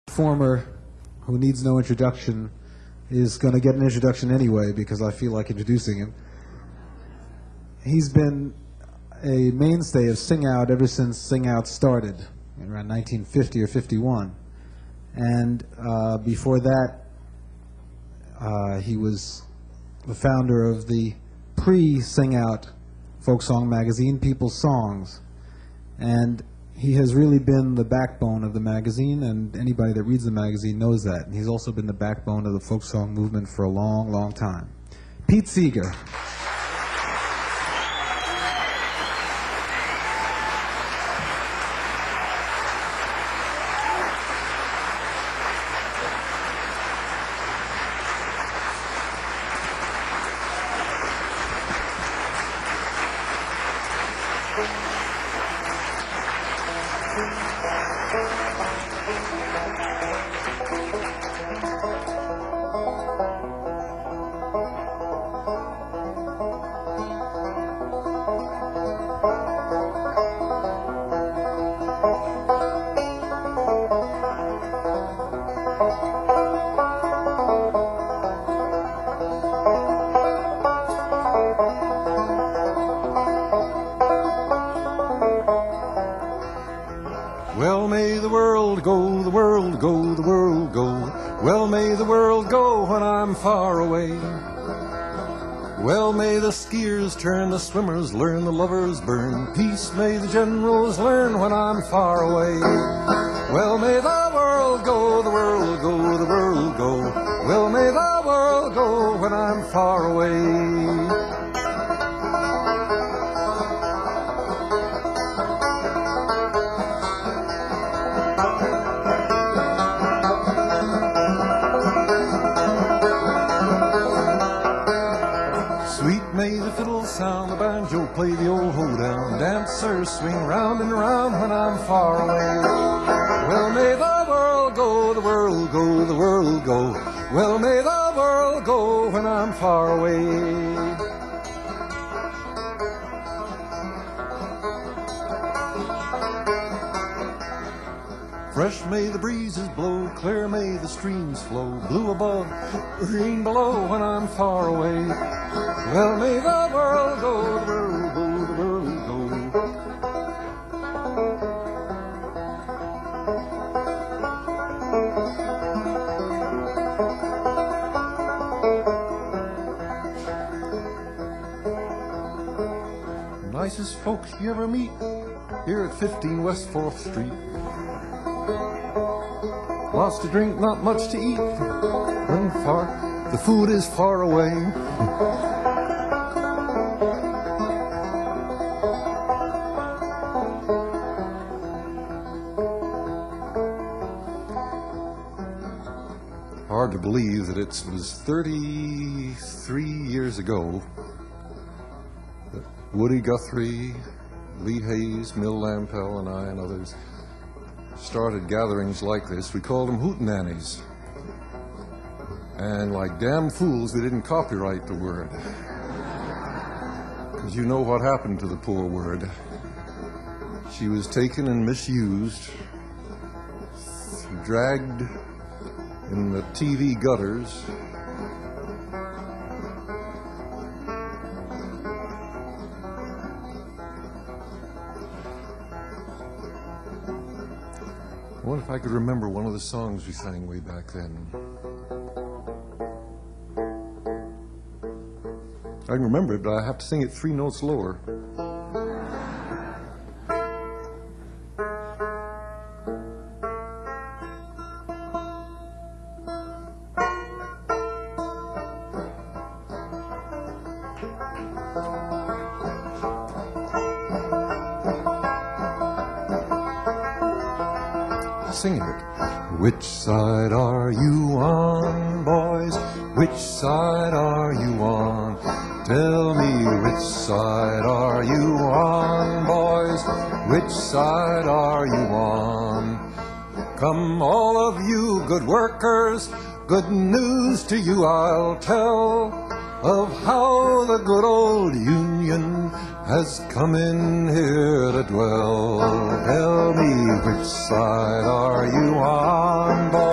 Performer who needs no introduction is going to get an introduction anyway because I feel like introducing him. He's been a mainstay of Sing Out ever since Sing Out started, around 1950 or 51. And before that, he was the founder of the pre-Sing Out folk song magazine, People's Songs. And he has really been the backbone of the magazine, and anybody that reads the magazine knows that. And he's also been the backbone of the folk song movement for a long, long time. Pete Seeger. Well, may the world go, the world go, the world go. Well, may the world go when I'm far away. Well, may the skiers turn, the swimmers learn, the lovers burn. Peace may the generals learn when I'm far away. Well, may the world go, the world go, the world go. Well, may the world go when I'm far away. Sweet may the fiddle sound, the banjo play the old hoedown, dancers swing round and round when I'm far away. Well, may the world go, the world go, the world go. Well, may the world go when I'm far away. Fresh may the breezes blow, clear may the streams flow, blue above, green below when I'm far away. Well, may the world go, the world go, the world go. Nicest folks you ever meet here at 15 West 4th Street. Lots to drink, not much to eat. And far, the food is far away. Hard to believe that it was 33 years ago that Woody Guthrie, Lee Hayes, Mill Lampell, and I and others started gatherings like this. We called them hootenannies. And like damn fools, we didn't copyright the word. Because you know what happened to the poor word. She was taken and misused, dragged in the TV gutters, I wonder if I could remember one of the songs we sang way back then. I can remember it, but I have to sing it 3 notes lower. Singing it. Which side are you on, boys? Which side are you on? Tell me, which side are you on, boys? Which side are you on? Come, all of you good workers, good news to you I'll tell of how the good old Union has come in here to dwell. Tell me, which side are you on, boy?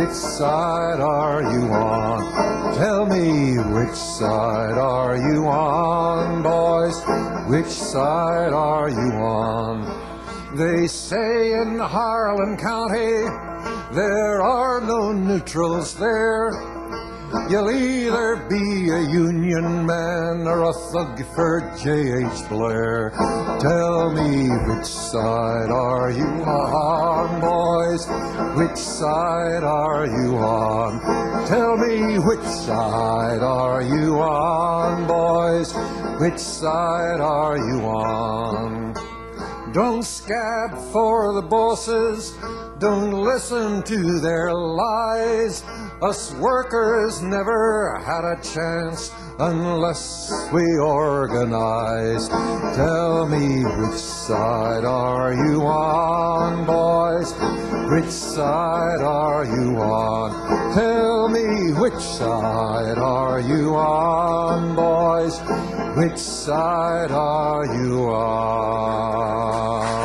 which side are you on? Tell me, which side are you on, boys? Which side are you on? They say in Harlan County there are no neutrals there. You'll either be a Union man or a thug for J.H. Blair. Tell me, which side are you on, boys? Which side are you on? Tell me, which side are you on, boys? Which side are you on? Don't scab for the bosses, don't listen to their lies. Us workers never had a chance unless we organized. Tell me, which side are you on, boys? Which side are you on? Tell me, which side are you on, boys? Which side are you on?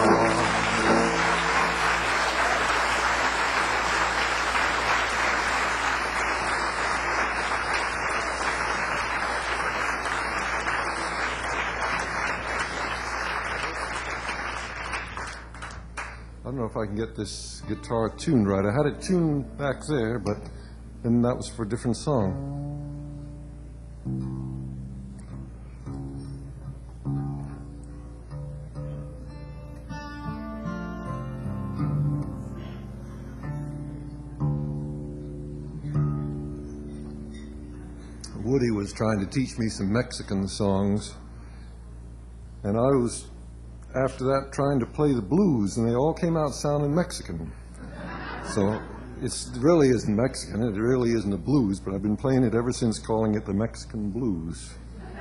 I don't know if I can get this guitar tuned right. I had it tuned back there, but then that was for a different song. Woody was trying to teach me some Mexican songs, and I was after that trying to play the blues, and they all came out sounding Mexican. So it really isn't Mexican, it really isn't a blues, but I've been playing it ever since, calling it the Mexican blues.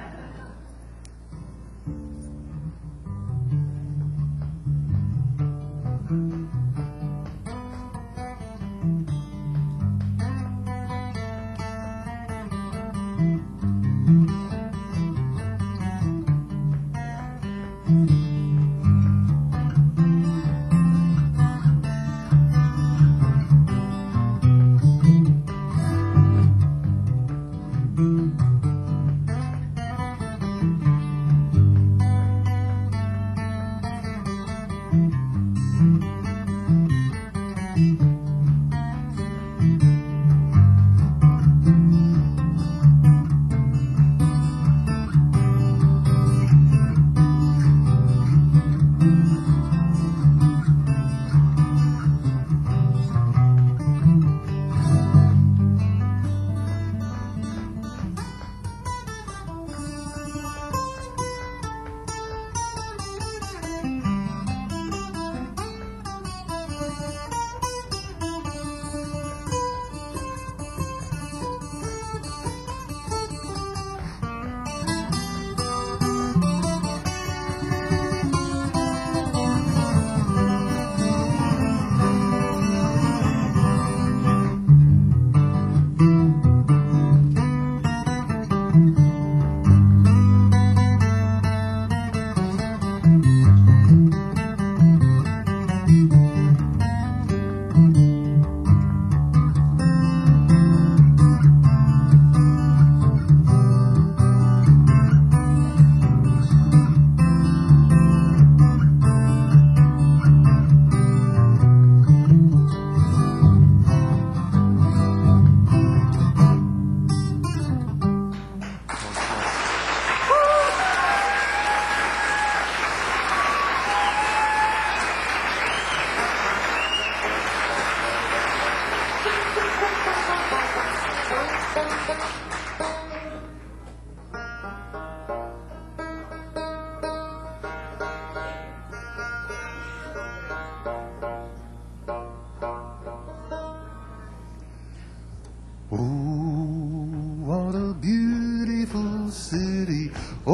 city.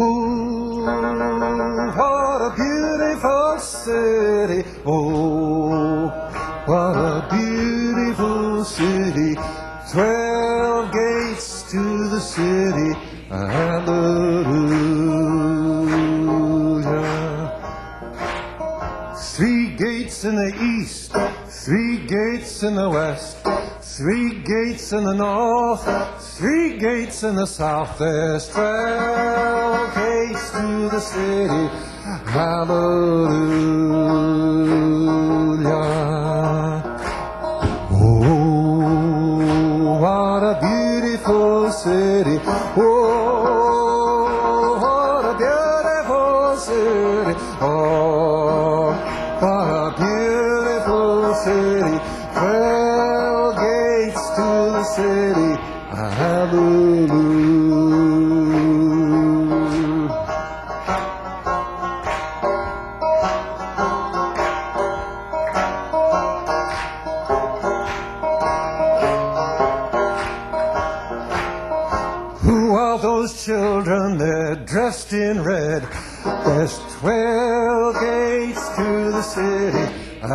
Oh, what a beautiful city. Oh, what a beautiful city. 12 gates to the city. Hallelujah. 3 gates in the east, 3 gates in the west, 3 gates in the north, 3 gates in the south. There's 12 gates to the city. Hallelujah. Oh, what a beautiful city. Oh, what a beautiful city. Oh, what a beautiful city. 12 gates to the city. Hallelujah. Who are those children? They're dressed in red. There's 12 gates to the city.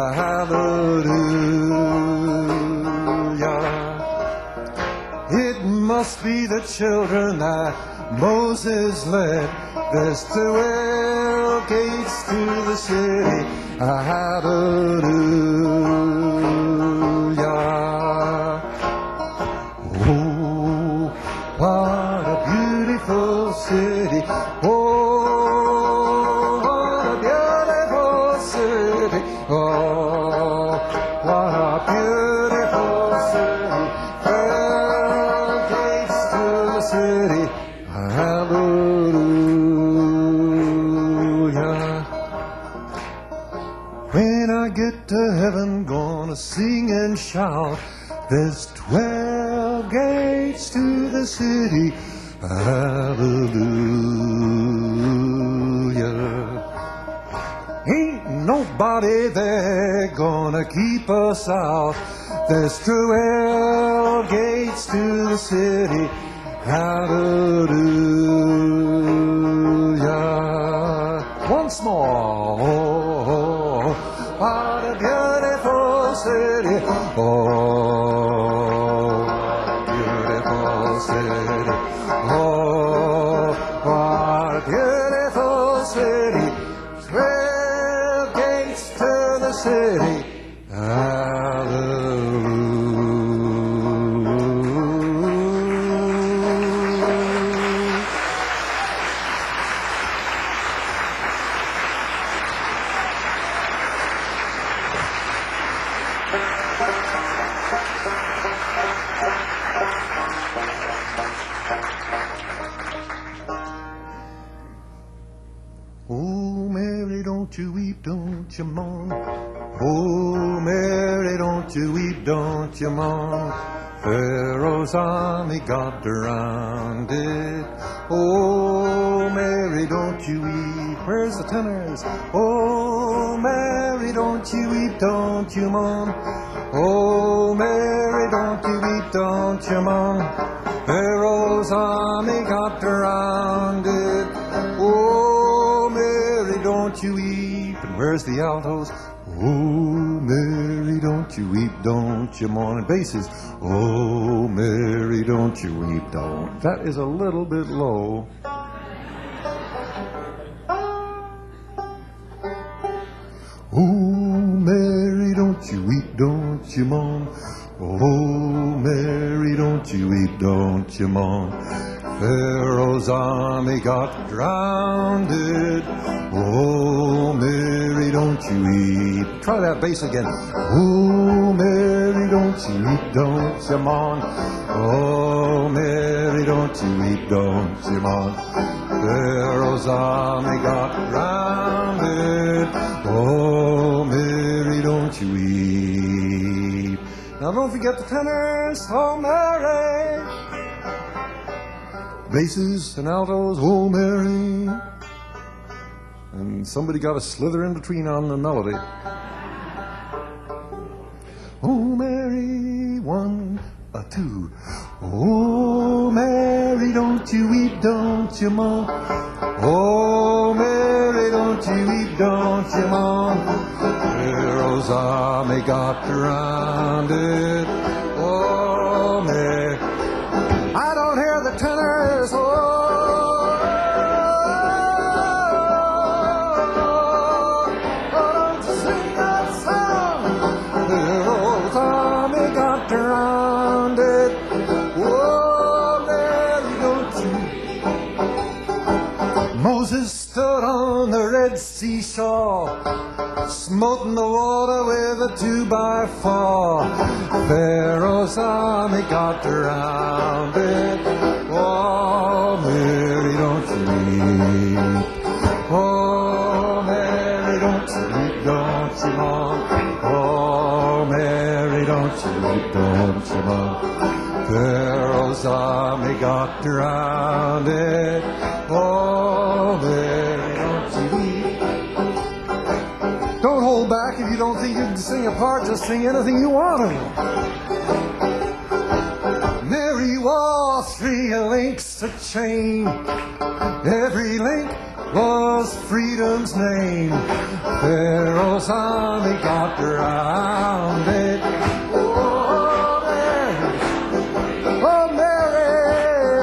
Hallelujah. It must be the children that Moses led. There's 12 gates to the city. Hallelujah. Oh, what a beautiful city. Oh, what a beautiful city. Oh, what a beautiful city. 12 gates to the city. Hallelujah. When I get to heaven, gonna sing and shout. There's 12 gates to the city. Hallelujah. Ain't nobody there gonna keep us out. There's 12 gates to the city. Hallelujah. Once more. Oh, what a beautiful city. Oh, beautiful city. Oh, what a beautiful city. 12 gates to the city. Hallelujah. Oh, Mary, don't you weep, don't you mourn. Oh, Mary, don't you weep, don't you mourn. Pharaoh's army got around it. Oh, Mary, don't you weep. Where's the tenors? Oh, Mary, don't you weep, don't you mourn. Oh, Mary, don't you weep, don't you mourn. Pharaoh's army got around it. Oh, Mary, don't you weep. And where's the altos? Oh, Mary, don't you weep, don't you mourn. And basses. Oh, Mary, don't you weep, don't. That is a little bit low. Oh, Mary, don't you weep, don't you mourn. Oh, Mary, don't you weep, don't you mourn. Pharaoh's army got drowned. Oh, Mary, don't you weep. Try that bass again. Oh, Mary, don't you weep, don't you mourn. Oh, Mary, don't you weep, don't you mourn. Pharaoh's army got drowned. Oh, Mary, don't you weep. Now don't forget the tenors. Oh, Mary. Basses and altos, oh Mary. And somebody got to slither in between on the melody. Oh Mary, 1, 2. Oh Mary, don't you weep, don't you mourn. Oh Mary, don't you weep, don't you mourn. Pharaoh's army got surrounded. Oh Mary. I don't hear the tenors. Oh, don't you sing that song? Pharaoh's army Moses stood on the Red Sea shore, smote the water with a 2x4. Pharaoh's army got around it. Oh, Mary, don't you weep. Oh, Mary, don't you weep, don't you mourn. Oh, Mary, don't you weep, don't you mourn. Pharaoh's army got around it. Oh, Mary, don't you weep. Don't hold back if you don't think you can sing a part. Just sing anything you want to. Mary wore 3 links a chain. Every link was freedom's name. Pharaoh's army got around it. Oh, Mary, oh, Mary,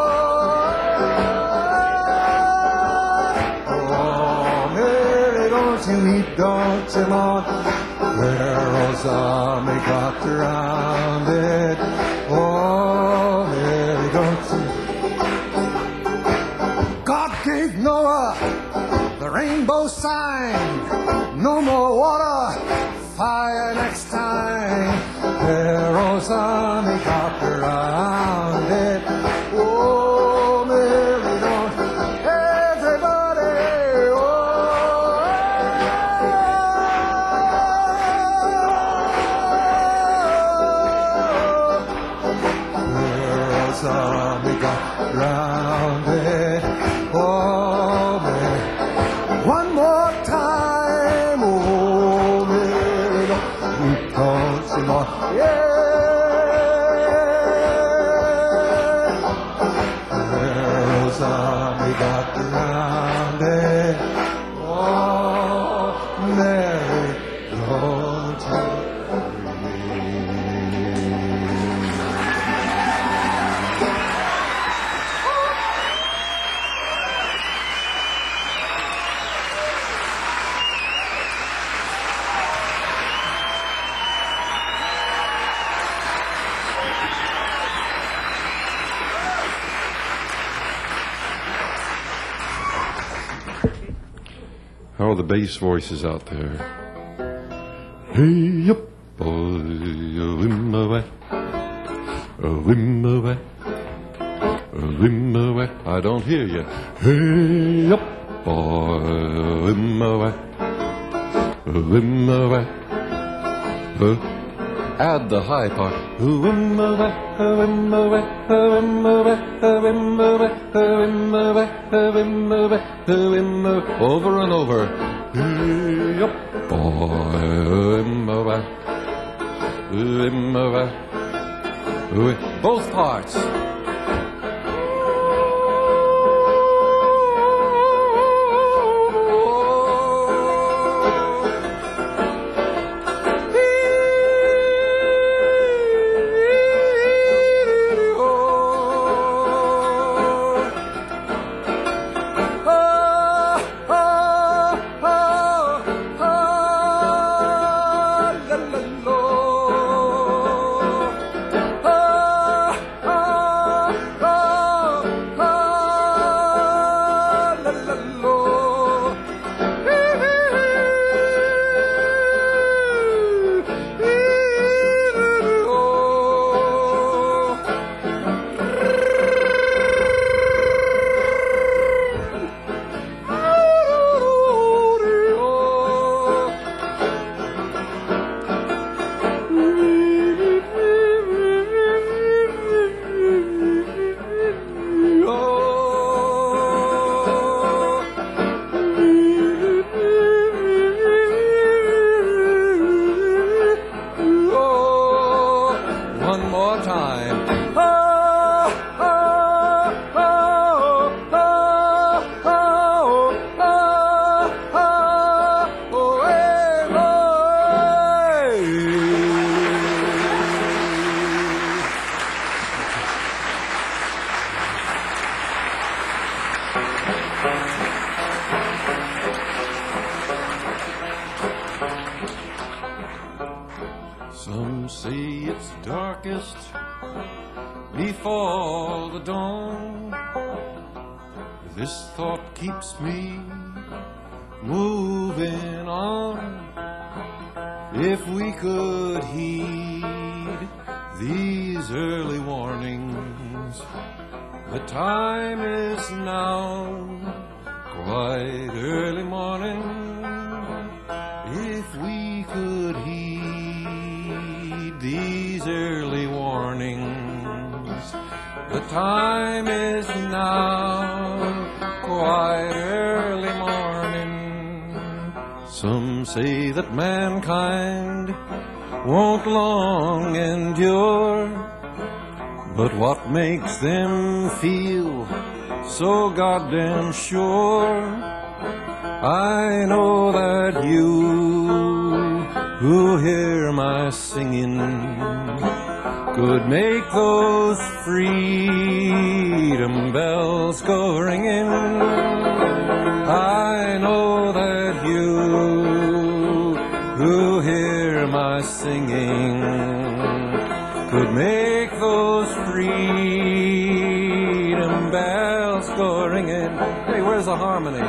oh, Mary, don't you weep, don't you mourn. Pharaoh's army got around it. Oh, Mary, don't you. God gave Noah the rainbow sign. No more water, fire next time. Pharaoh's army got around it. Oh, Mary, don't everybody. Oh, Pharaoh's army got around it. Oh, Mary, one more time. Oh, Mary, don't you mourn. Yeah. Pharaoh's army got around it. Oh, Mary, don't you weep. How are the bass voices out there? Hey up, boy, I don't hear you. Hey up, boy, add the high part. Over and over. Hey up, boy. Both parts. Some say it's darkest before the dawn. This thought keeps me moving on. If we could heed these early warnings, the time is now, quite early morning. If we could heed these early warnings, the time is now, quite early morning. Some say that mankind won't long endure, but what makes them feel so goddamn sure? I know that you who hear my singing could make those freedom bells go ringing. I know that you who hear my singing could make those freedom bells go ringing. Hey, where's the harmony?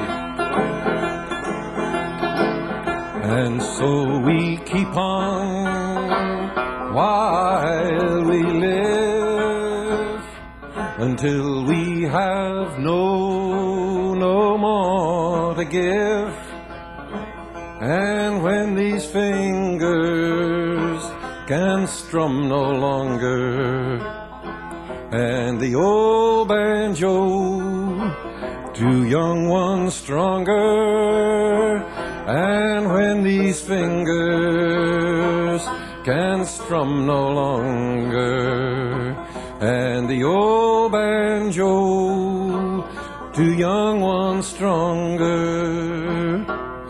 And so we keep on while we live, until we have no more to give. And when these fingers can strum no longer, and the old banjo to young ones stronger, and when these fingers can strum no longer, and the old banjo to young ones stronger.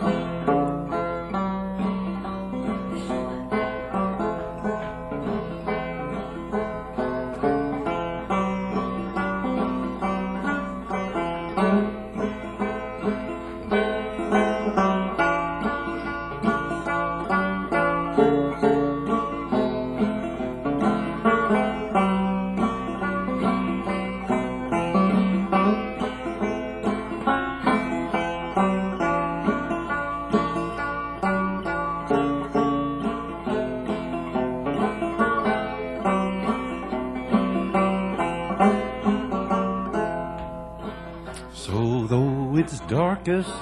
So though it's darkest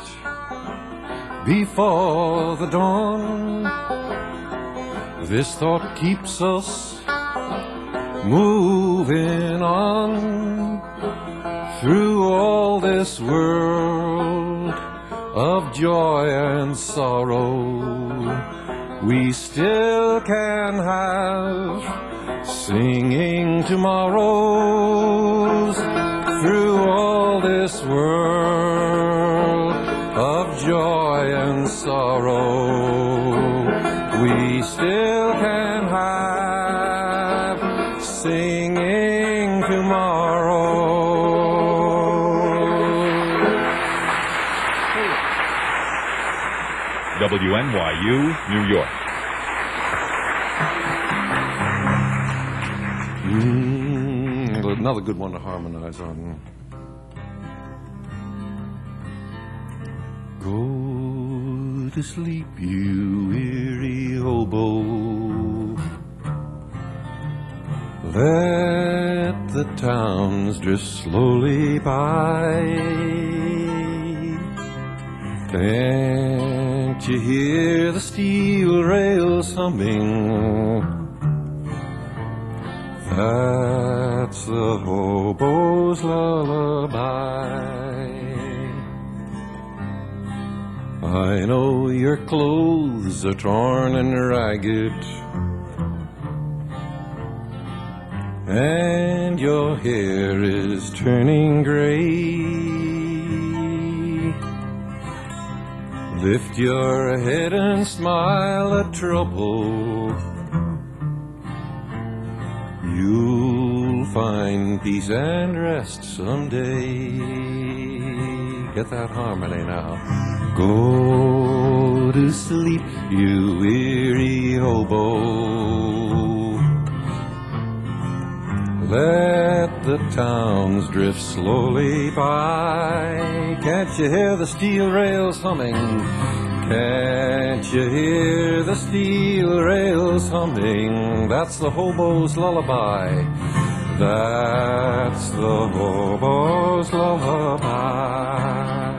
before the dawn, this thought keeps us moving on through all this world of joy and sorrow. We still can have singing tomorrows through all this world of joy and sorrow. We still can have singing tomorrow. WNYU, New York. Another good one to harmonize on. Go to sleep, you weary hobo. Let the towns drift slowly by. Can't you hear the steel rails humming? That's the hobo's lullaby. I know your clothes are torn and ragged, and your hair is turning gray. Lift your head and smile at trouble. You'll find peace and rest someday. Get that harmony now. Go to sleep, you weary hobo. Let the towns drift slowly by. Can't you hear the steel rails humming? Can't you hear the steel rails humming? That's the hobo's lullaby. That's the hobo's lullaby.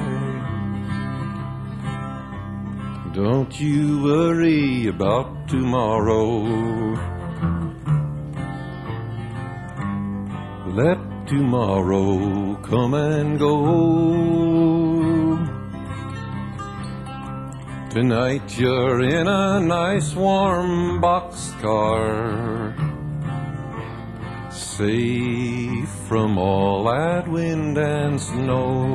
Don't you worry about tomorrow. Let tomorrow come and go. Tonight you're in a nice warm boxcar, safe from all that wind and snow.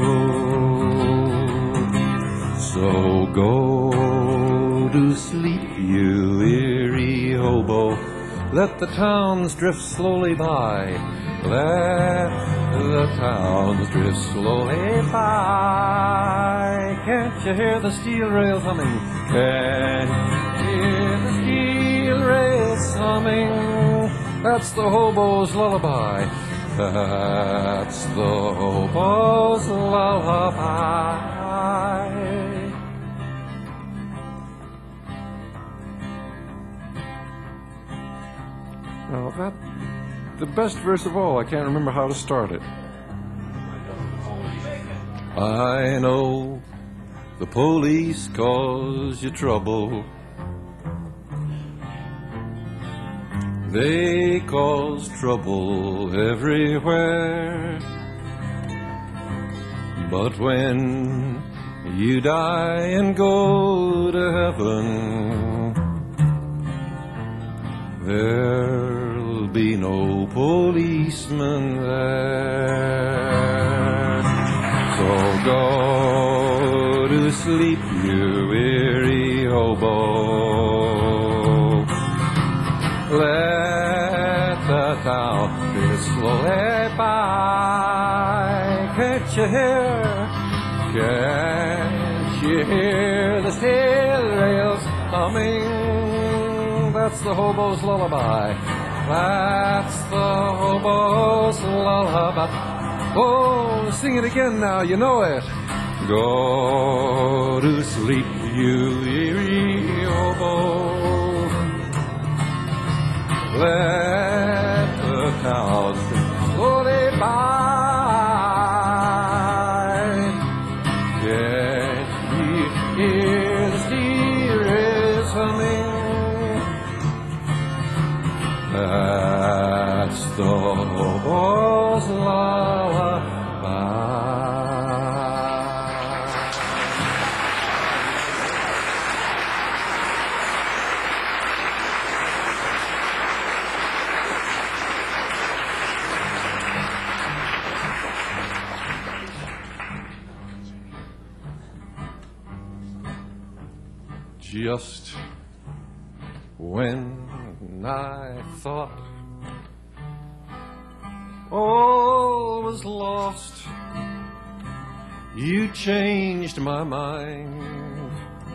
So go to sleep, you weary hobo. Let the towns drift slowly by. Let the towns drift slowly by. Can't you hear the steel rails humming? Can't you hear the steel rails humming? That's the hobo's lullaby. That's the hobo's lullaby. Now that, the best verse of all, I can't remember how to start it. I know the police cause you trouble. They cause trouble everywhere. But when you die and go to heaven, there'll be no policeman there. So go to sleep, you weary hobo. Let the town drift slowly by. Can't you hear the steel rails humming? That's the hobo's lullaby. That's the hobo's lullaby. Oh, sing it again now, you know it. Go to sleep, you weary hobo. Let the clouds slowly by. Can't you hear the steel rails humming? That's the hobo's lullaby. Just when I thought all was lost, you changed my mind.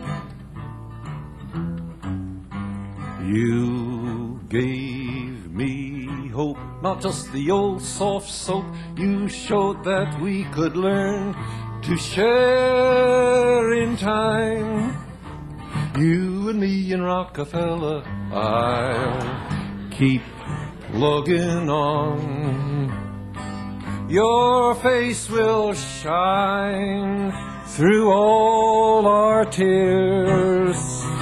You gave me hope, not just the old soft soap. You showed that we could learn to share in time. You and me and Rockefeller, I'll keep plugging on. Your face will shine through all our tears.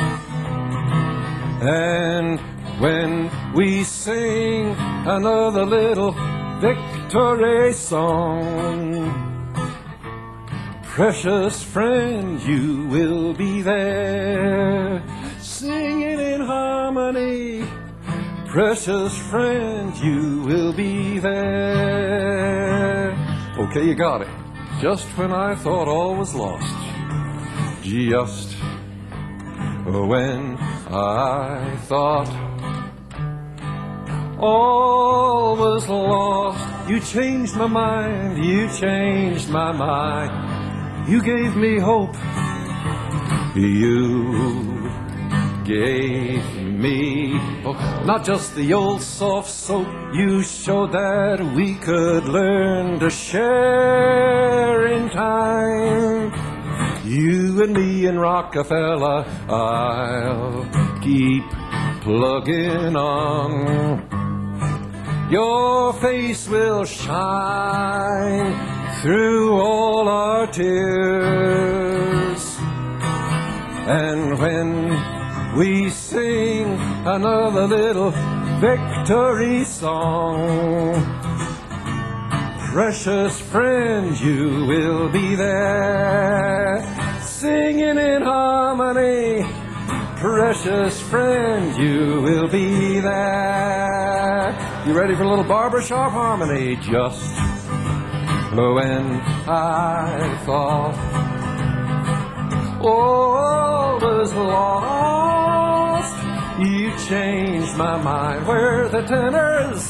And when we sing another little victory song, precious friend, you will be there, singing in harmony. Precious friend, you will be there. Okay, you got it. Just when I thought all was lost, just when I thought all was lost, you changed my mind, you changed my mind. You gave me hope. You gave me. Oh, not just the old soft soap. You showed that we could learn to share in time. You and me and Rockefeller, I'll keep plugging on. Your face will shine through all our tears. And when we sing another little victory song, precious friend, you will be there, singing in harmony. Precious friend, you will be there. You ready for a little barbershop harmony? Just when I thought all was lost, you changed my mind. Where are the tenors?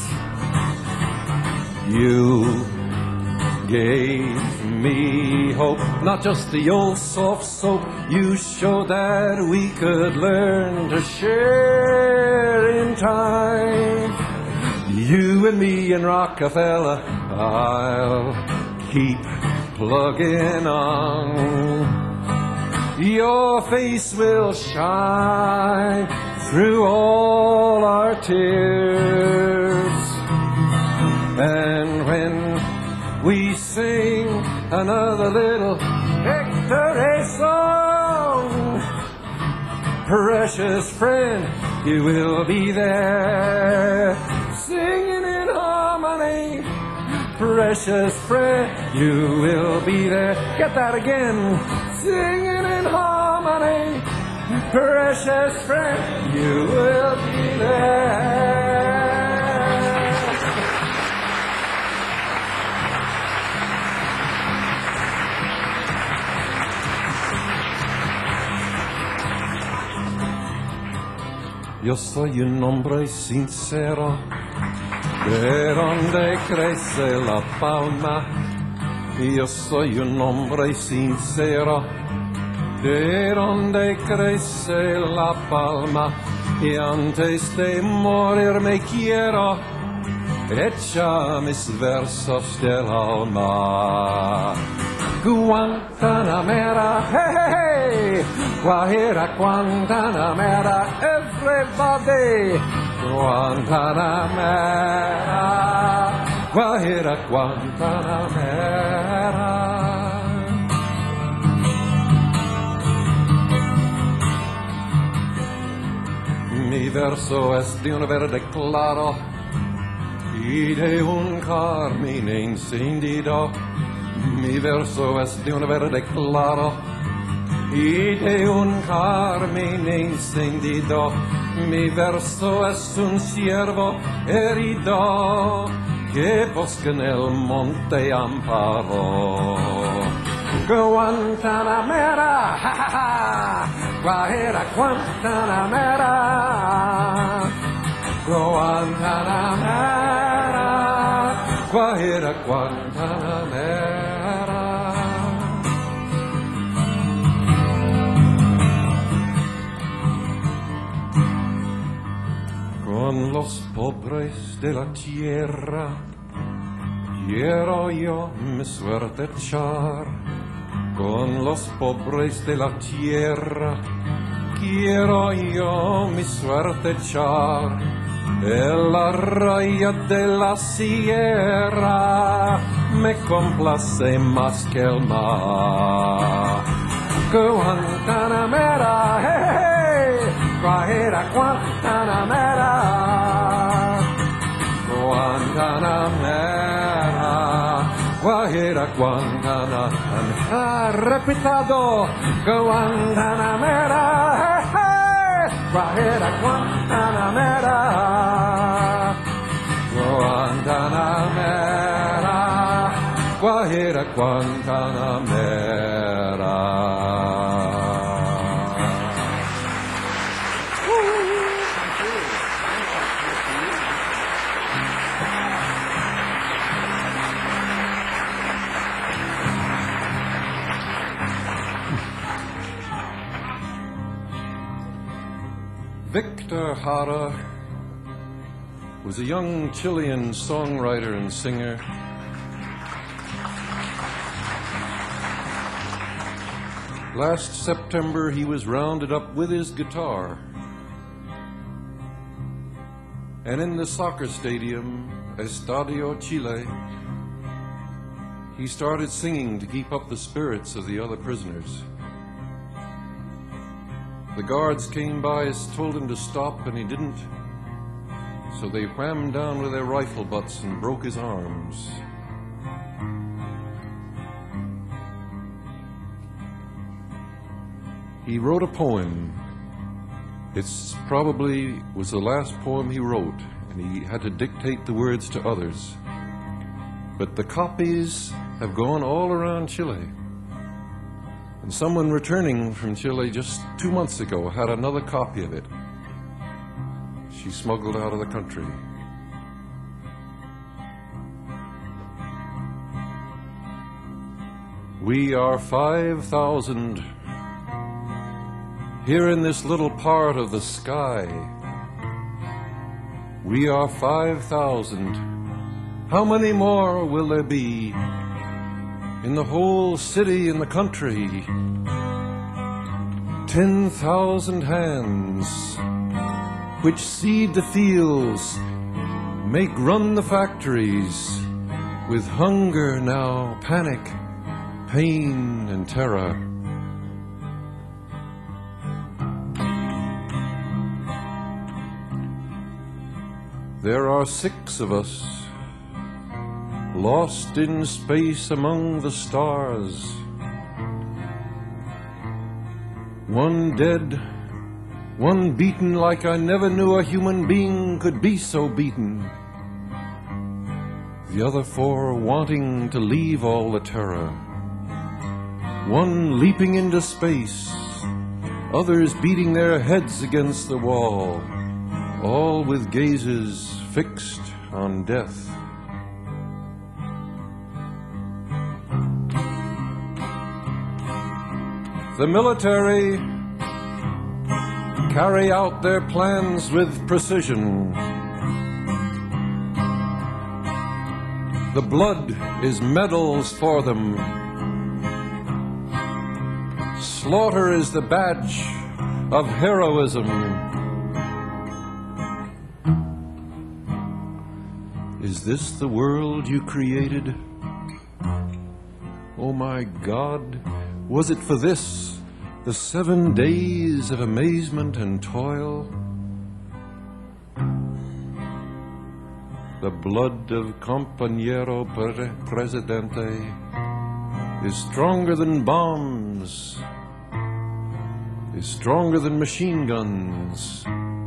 You gave me hope, not just the old soft soap. You showed that we could learn to share in time. You and me and Rockefeller, I'll keep plugging on. Your face will shine through all our tears. And when we sing another little victory song, precious friend, you will be there, singing in harmony. Precious friend, you will be there. Get that again. Singing in harmony. Precious friend, you will be there. Yo soy un hombre sincero, de donde crece la palma. Yo soy un hombre sincero, de donde crece la palma. Y antes de morir me quiero echar mis versos del alma. Guantanamera, hey, hey, hey! Guajira, Guantanamera, everybody! Guantanamera, Guajira, Guantanamera. Mi verso es de un verde claro y de un carmín encendido. Mi verso es de un verde claro y de un carmín encendido. Mi verso es un ciervo herido que busca en el monte amparo. Guantanamera, ja, ja, ja. Guajira, Guantanamera, Guantanamera, Guajira, Guantanamera. Con los pobres de la tierra quiero yo mi suerte echar. Con los pobres de la tierra quiero yo mi suerte echar. En la raya de la sierra me complace más que el mar. Guantanamera, hey, hey, Guajira, Guantanamera, Guantanamera, Guajira, Guantanamera. Repitado, Guantanamera, hey, hey, Guajira, Guantanamera, Guantanamera, Guajira, Guantanamera. Hector Jara was a young Chilean songwriter and singer. Last September, he was rounded up with his guitar. And in the soccer stadium, Estadio Chile, he started singing to keep up the spirits of the other prisoners. The guards came by, told him to stop, and he didn't. So they whammed down with their rifle butts and broke his arms. He wrote a poem. It's probably was the last poem he wrote, and he had to dictate the words to others. But the copies have gone all around Chile. And someone returning from Chile just 2 months ago had another copy of it. She smuggled out of the country. We are 5,000 here in this little part of the sky. We are 5,000. How many more will there be in the whole city and the country? 10,000 hands which seed the fields, make run the factories, with hunger now, panic, pain and terror. There are 6 of us, lost in space among the stars. 1 dead, 1 beaten like I never knew a human being could be so beaten. The other 4 wanting to leave all the terror. 1 leaping into space, others beating their heads against the wall, all with gazes fixed on death. The military carry out their plans with precision. The blood is medals for them. Slaughter is the badge of heroism. Is this the world you created? Oh my God, was it for this, the 7 days of amazement and toil? The blood of Compañero Presidente is stronger than bombs, is stronger than machine guns.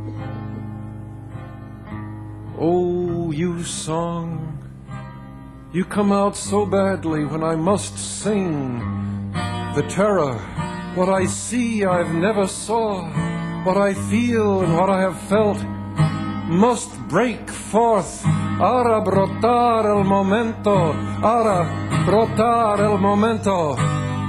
Oh, you song, you come out so badly when I must sing. The terror, what I see I've never saw, what I feel and what I have felt, must break forth. Ara brotar el momento, ara brotar el momento.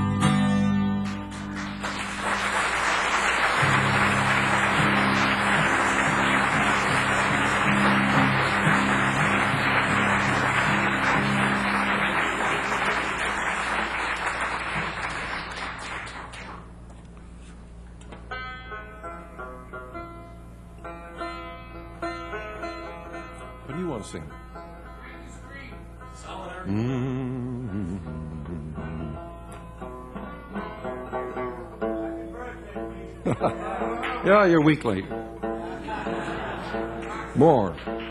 What do you want to sing? Yeah, you're a week late. More.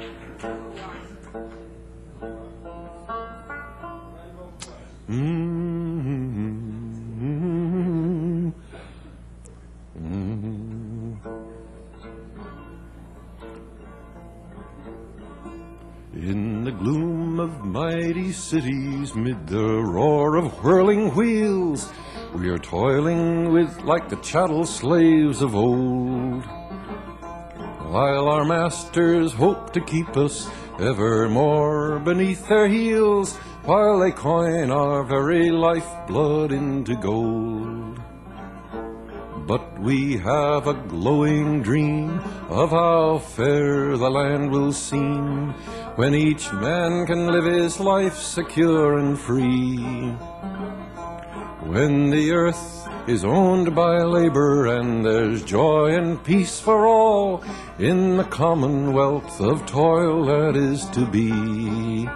In the gloom of mighty cities, mid the roar of whirling wheels, we are toiling with like the chattel slaves of old, while our masters hope to keep us evermore beneath their heels, while they coin our very lifeblood into gold. but we have a glowing dream of how fair the land will seem when each man can live his life secure and free. When the earth is owned by labor and there's joy and peace for all in the commonwealth of toil that is to be.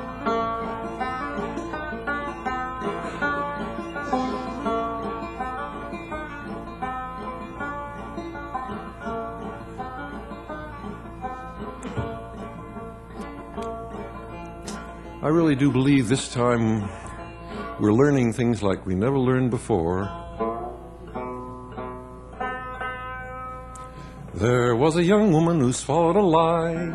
I really do believe this time we're learning things like we never learned before. There was a young woman who swallowed a lie.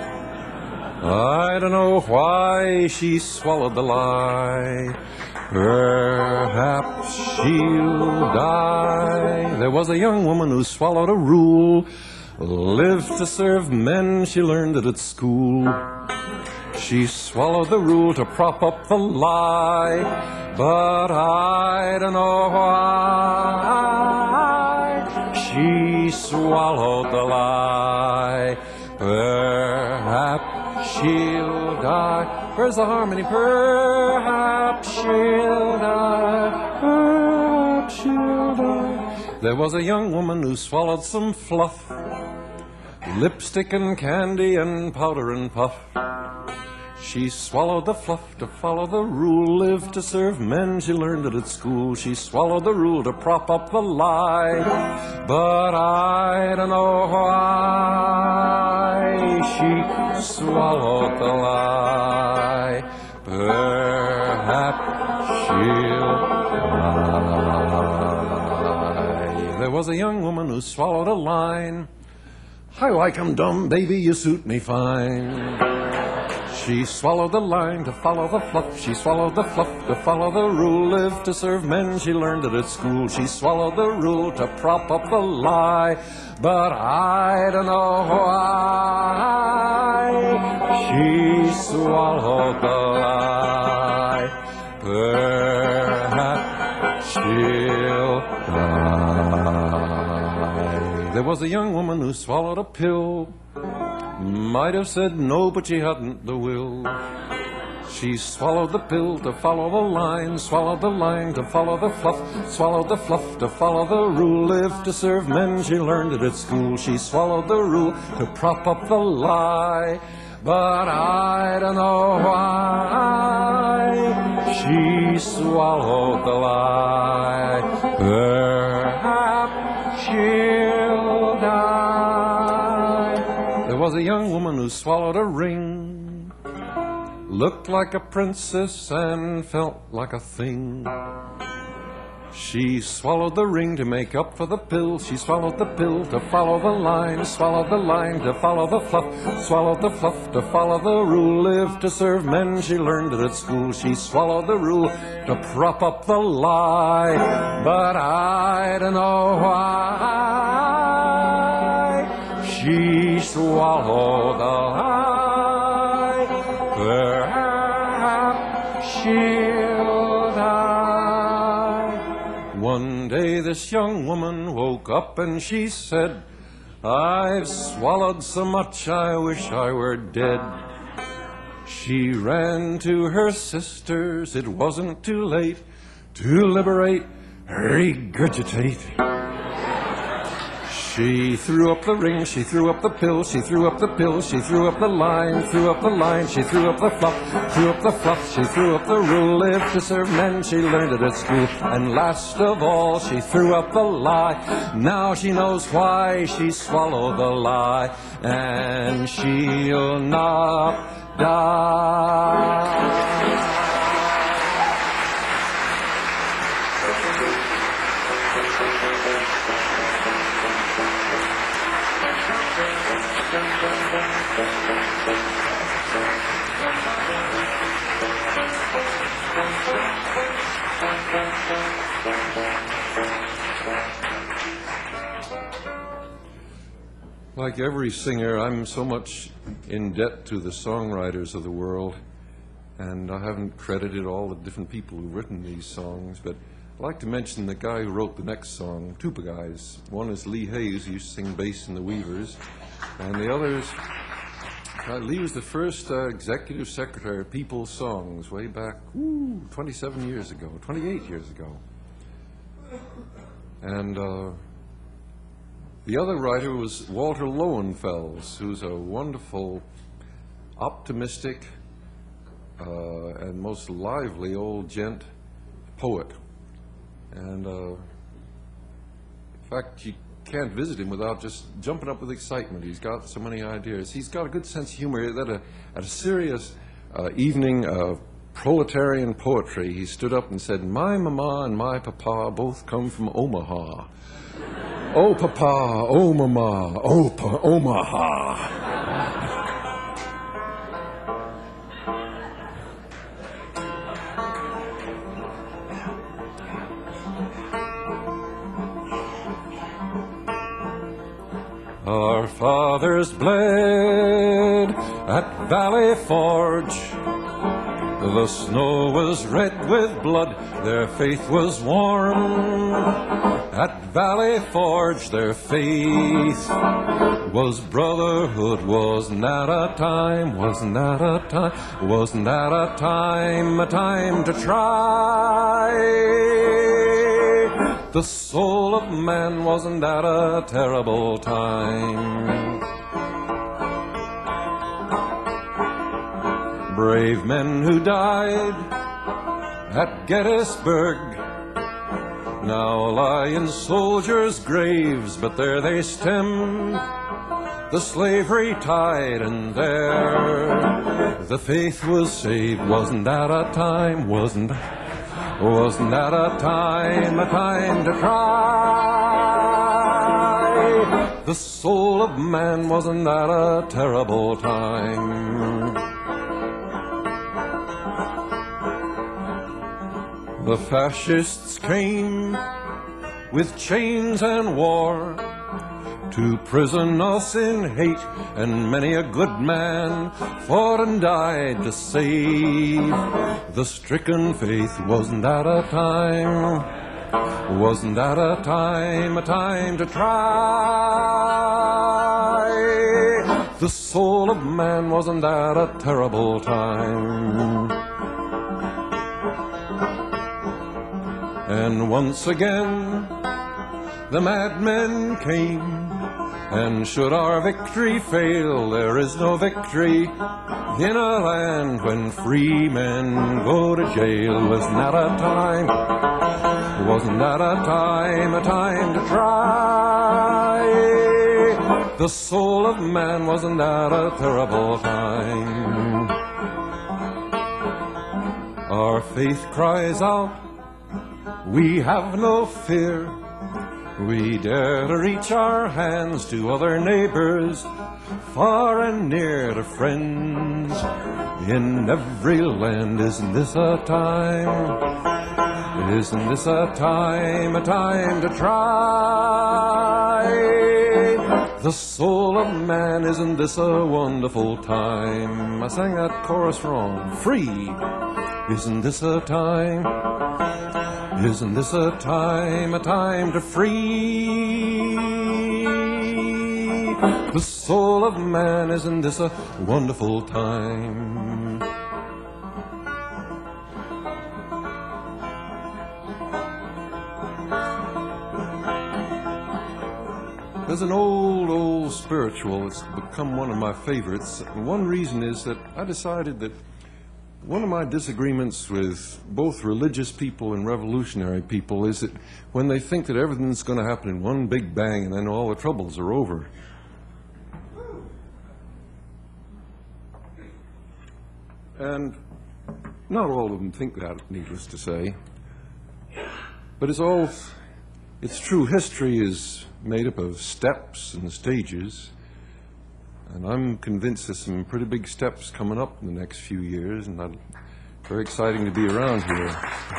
I don't know why she swallowed the lie. Perhaps she'll die. There was a young woman who swallowed a rule. Lived to serve men, she learned it at school. She swallowed the rule to prop up the lie, but I don't know why she swallowed the lie. Perhaps she'll die. Where's the harmony? Perhaps she'll die. Perhaps she'll die. There was a young woman who swallowed some fluff, lipstick and candy and powder and puff. She swallowed the fluff to follow the rule, lived to serve men, she learned it at school. She swallowed the rule to prop up the lie, but I don't know why she swallowed the lie. Perhaps she'll die. There was a young woman who swallowed a line. I like 'em dumb, baby, you suit me fine. She swallowed the line to follow the fluff. She swallowed the fluff to follow the rule. Lived to serve men, she learned it at school. She swallowed the rule to prop up the lie, but I don't know why she swallowed the lie. Perhaps she'll die. There was a young woman who swallowed a pill. Might have said no, but she hadn't the will. She swallowed the pill to follow the line, swallowed the line to follow the fluff, swallowed the fluff to follow the rule. Lived to serve men, she learned it at school. She swallowed the rule to prop up the lie, but I don't know why she swallowed the lie. Perhaps she'll die. There was a young woman who swallowed a ring, looked like a princess and felt like a thing. She swallowed the ring to make up for the pill. She swallowed the pill to follow the line, swallowed the line to follow the fluff, swallowed the fluff to follow the rule. Lived to serve men, she learned it at school. She swallowed the rule to prop up the lie, but I don't know why she swallowed the lie. Perhaps she'll die. One day this young woman woke up and she said, I've swallowed so much I wish I were dead. She ran to her sisters, it wasn't too late to liberate, regurgitate. She threw up the ring, she threw up the pill, she threw up the pill, she threw up the line, threw up the line, she threw up the fluff, threw up the fluff, she threw up the rule. Lived to serve men, she learned it at school. And last of all, she threw up the lie. Now she knows why she swallowed the lie, and she'll not die. Like every singer, I'm so much in debt to the songwriters of the world, and I haven't credited all the different people who've written these songs, but I'd like to mention the guy who wrote the next song, two guys. One is Lee Hayes, who used to sing bass in the Weavers, and the other is, Lee was the first executive secretary of People's Songs way back, 27 years ago, 28 years ago. And the other writer was Walter Lowenfels, who's a wonderful, optimistic, and most lively old gent poet. And in fact, you can't visit him without just jumping up with excitement. He's got so many ideas. He's got a good sense of humor. At a serious evening of proletarian poetry, he stood up and said, "My mama and my papa both come from Omaha. Oh, papa, oh, mama, oh, Omaha." Our fathers bled at Valley Forge. The snow was red with blood, their faith was warm. At Valley Forge their faith was brotherhood. Wasn't that a time, wasn't that a time, wasn't that a time to try? The soul of man, wasn't that a terrible time? Brave men who died at Gettysburg now lie in soldiers' graves, but there they stem the slavery tide, and there the faith was saved. Wasn't that a time, wasn't that a time to try? The soul of man, wasn't that a terrible time? The fascists came with chains and war to prison us in hate, and many a good man fought and died to save the stricken faith. Wasn't that a time? Wasn't that a time to try? The soul of man, wasn't that a terrible time? And once again the madmen came, and should our victory fail, there is no victory in a land when free men go to jail. Wasn't that a time? Wasn't that a time to try? The soul of man, wasn't that a terrible time? Our faith cries out, we have no fear. We dare to reach our hands to other neighbors, far and near, to friends in every land. Isn't this a time? Isn't this a time to try? The soul of man, isn't this a wonderful time? I sang that chorus wrong. Free. Isn't this a time? Isn't this a time to free the soul of man? Isn't this a wonderful time? There's an old spiritual. It's become one of my favorites. And one reason is that I decided that one of my disagreements with both religious people and revolutionary people is that when they think that everything's going to happen in one big bang and then all the troubles are over. And not all of them think that, needless to say. But it's true. History is made up of steps and stages. And I'm convinced there's some pretty big steps coming up in the next few years, and it's very exciting to be around here.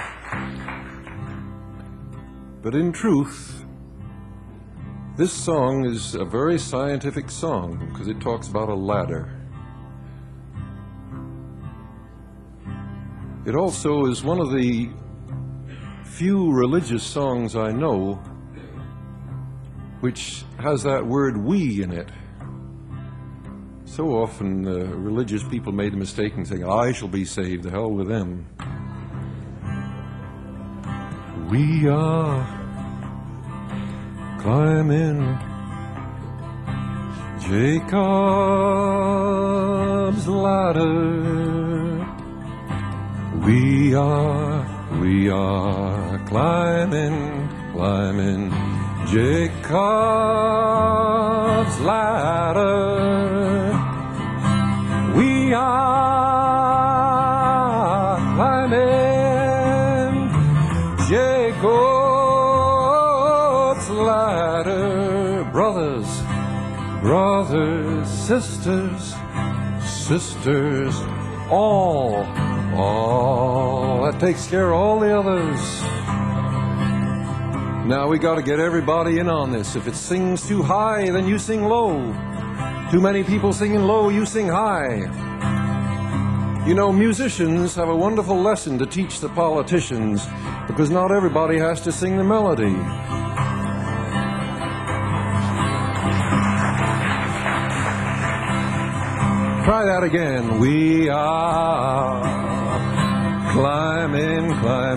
But in truth, this song is a very scientific song because it talks about a ladder. It also is one of the few religious songs I know which has that word "we" in it. So often religious people made the mistake in saying, "I shall be saved, the hell with them." We are climbing Jacob's ladder. We are climbing Jacob's ladder. We are climbing Jacob's ladder. Brothers, sisters, all. That takes care of all the others. Now we got to get everybody in on this. If it sings too high, then you sing low. Too many people singing low, you sing high. You know, musicians have a wonderful lesson to teach the politicians, because not everybody has to sing the melody. Try that again. We are climbing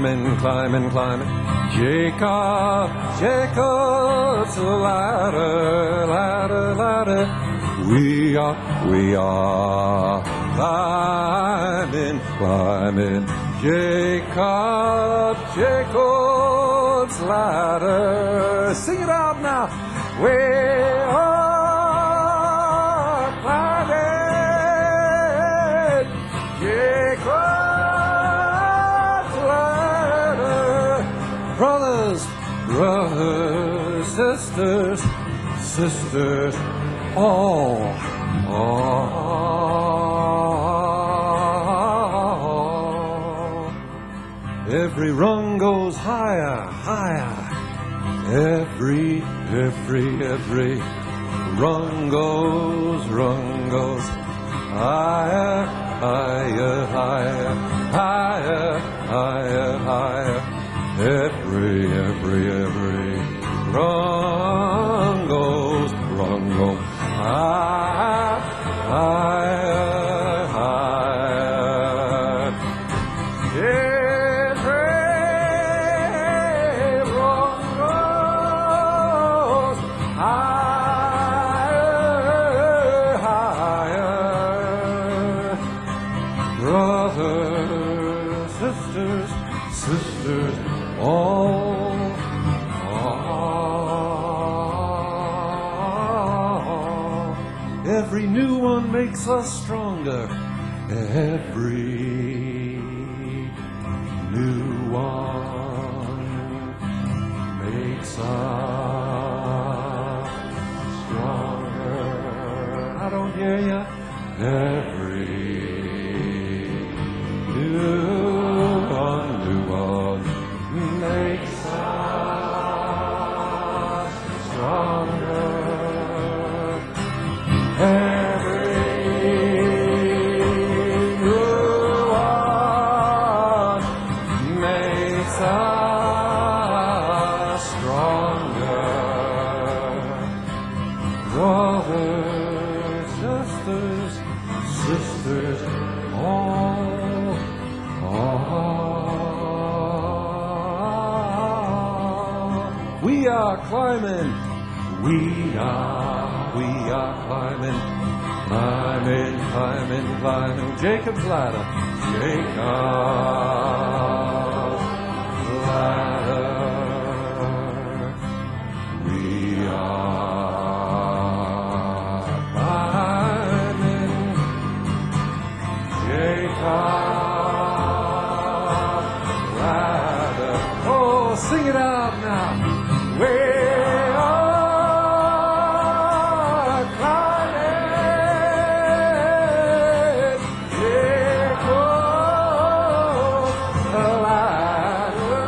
Jacob's ladder. We are climbing Jacob's ladder. Sing it out now. We are climbing Jacob's ladder. Brothers, sisters, all. Every rung goes higher. Every rung goes higher. Every rung goes higher. Brothers, sisters, all. Every new one makes us stronger. Every new one makes us stronger. I don't hear ya. Every new one makes us stronger. Every new one makes us stronger. Brothers, sisters, all. We are climbing. We are climbing Jacob's ladder. Jacob's ladder. We are climbing Jacob's ladder. Oh, sing it out now. We are climbing Jacob's ladder.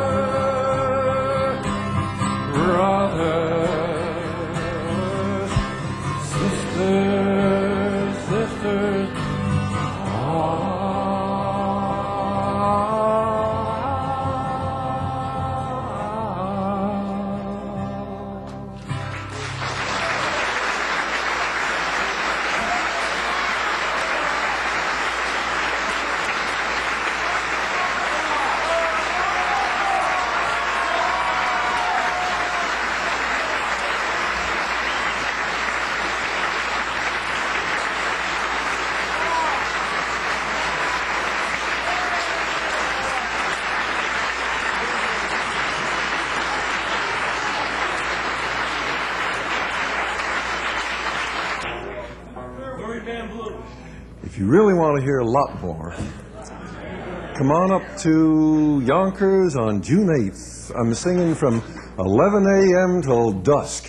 Brothers, sisters, all. you really want to hear a lot more, come on up to Yonkers on June 8th. I'm singing from 11 a.m. till dusk.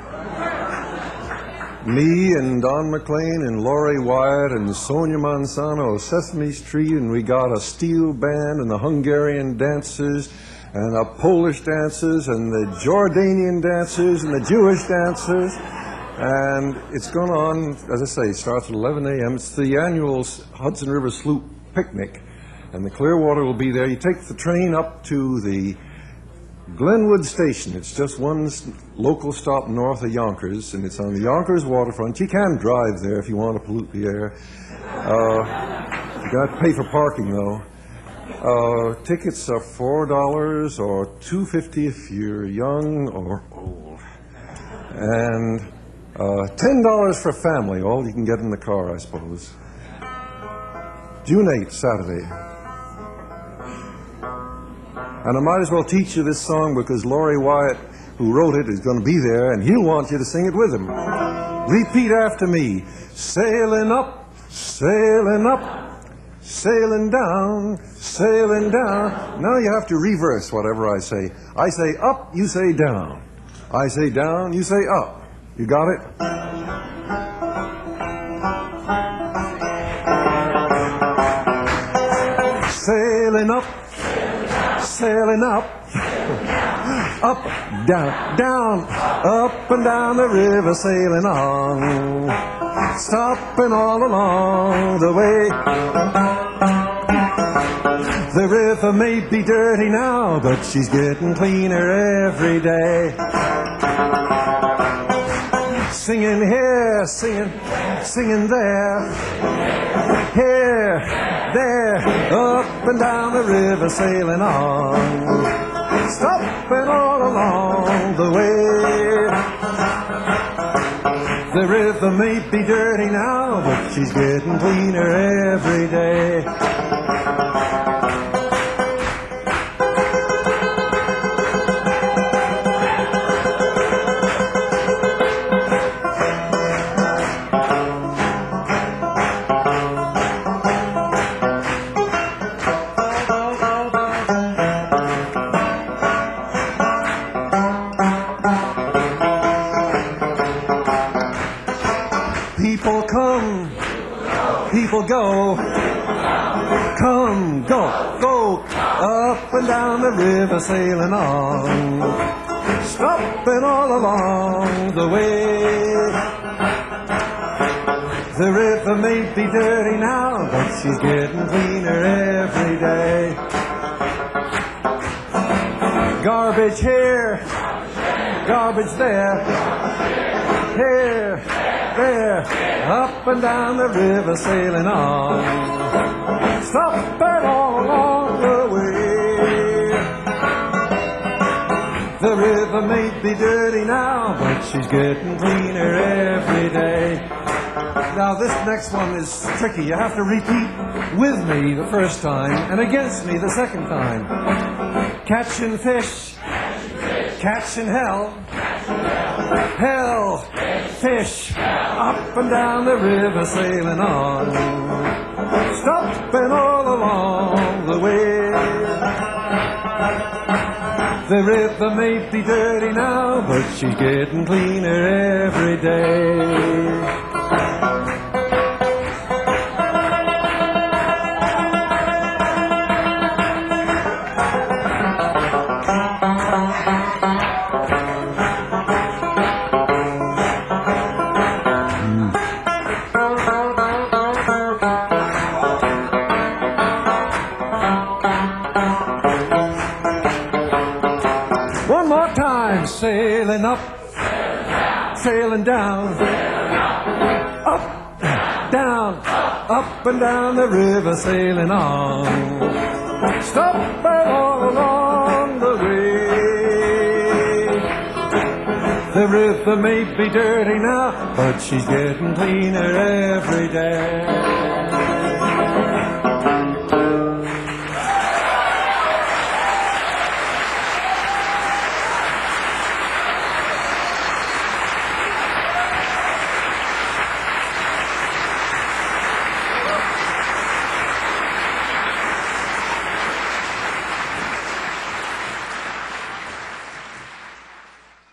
Me and Don McLean and Laurie Wyatt and Sonia Manzano of Sesame Street, and we got a steel band and the Hungarian dancers and the Polish dancers and the Jordanian dancers and the Jewish dancers. And it's going on, as I say, it starts at 11 a.m. It's the annual Hudson River Sloop Picnic, and the Clearwater will be there. You take the train up to the Glenwood Station. It's just one local stop north of Yonkers, and it's on the Yonkers waterfront. You can drive there if you want to pollute the air. You got to pay for parking, though. Tickets are $4 or $2.50 if you're young or old. And $10 for family, all you can get in the car, I suppose. June 8th, Saturday. And I might as well teach you this song because Laurie Wyatt, who wrote it, is going to be there, and he'll want you to sing it with him. Repeat after me. Sailing up, sailing up, sailing down, sailing down. Now you have to reverse whatever I say. I say up, you say down. I say down, you say up. You got it? Sailing up, sailing up, up, down, down, up and down the river, sailing on, stopping all along the way. The river may be dirty now, but she's getting cleaner every day. Singing here, singing, singing there, here, there, up and down the river, sailing on, stopping all along the way. The river may be dirty now, but she's getting cleaner every day. People come, people go, come, go, go, up and down the river, sailing on, stopping all along the way. The river may be dirty now, but she's getting cleaner every day. Garbage here, garbage there, here, there, up and down the river, sailing on, stopping all along the way. The river may be dirty now, but she's getting cleaner every day. Now this next one is tricky. You have to repeat with me the first time and against me the second time. Catching fish, catching hell, hell, fish, up and down the river, sailing on, stopping all along the way. The river may be dirty now, but she's getting cleaner every day. One more time, sailing up, sailing down, up, down, up and down the river, sailing on, stopping all along the way. The river may be dirty now, but she's getting cleaner every day.